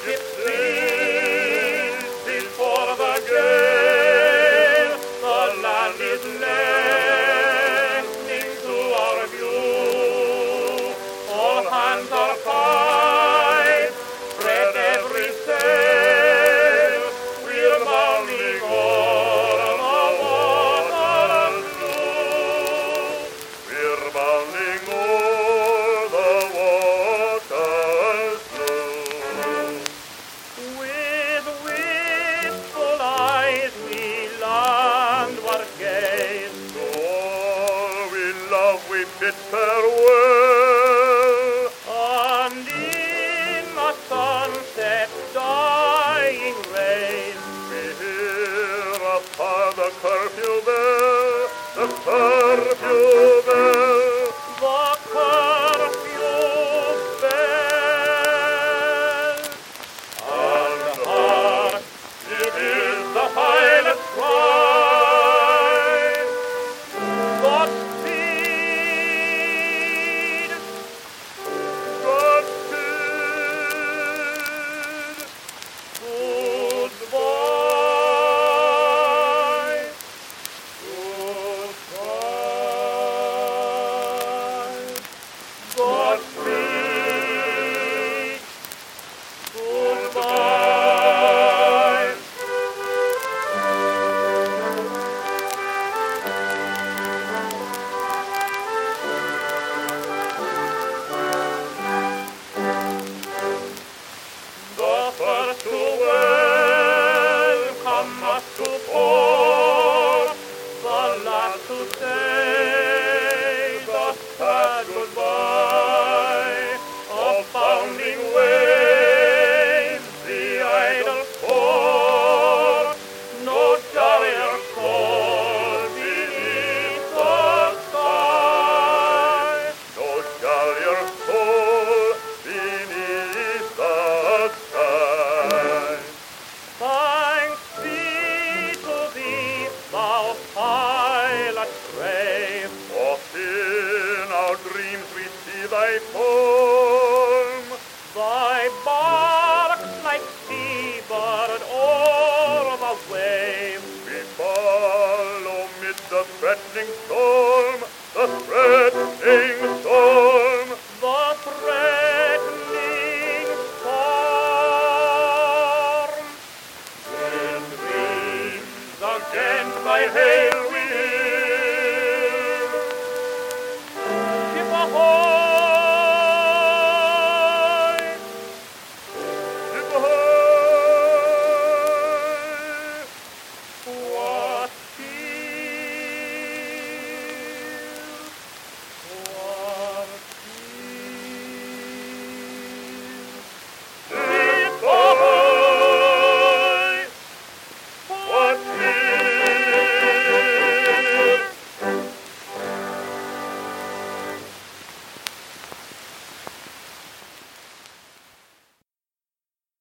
Ship sails before the gale, the land is lengthening to our view. All hands are fight, spread every sail, we're bounding o'er the waters blue. We're bounding o'er the waters blue. With wistful eyes we landward gaze. To all we love we bid farewell. And in the sunset's dying rays we hear afar the curfew bell, the curfew bell, the curfew bell. And hark, it is the pilot's cry. Godspeed, Godspeed, goodbye, goodbye. Godspeed, goodbye. The first to welcome us to port, the last to say the sad goodbye. Of bounding waves, the idle sport, no jollier soul beneath the sky. No jollier soul beneath the sky. Thanks be to thee, thou pilot brave. Oft in our dreams we see thy form, thy barks like seabird o'er the wave. We follow mid the threatening storm, the threatening